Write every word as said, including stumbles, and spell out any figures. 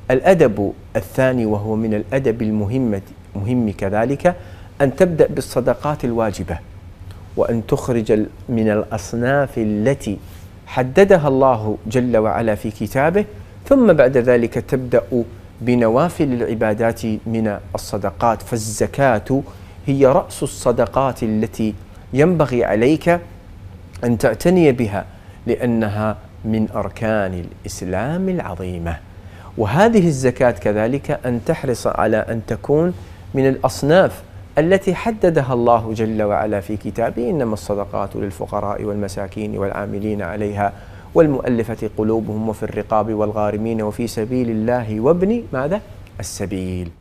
الأدب الثاني وهو من الأدب المهم مهم كذلك أن تبدأ بالصدقات الواجبة، وأن تخرج من الأصناف التي حددها الله جل وعلا في كتابه، ثم بعد ذلك تبدأ بنوافل العبادات من الصدقات. فالزكاة هي رأس الصدقات التي ينبغي عليك أن تعتني بها، لأنها من أركان الإسلام العظيمة. وهذه الزكاة كذلك أن تحرص على أن تكون من الأصناف التي حددها الله جل وعلا في كتابه: إنما الصدقات للفقراء والمساكين والعاملين عليها والمؤلفة قلوبهم وفي الرقاب والغارمين وفي سبيل الله وابن ماذا؟ السبيل.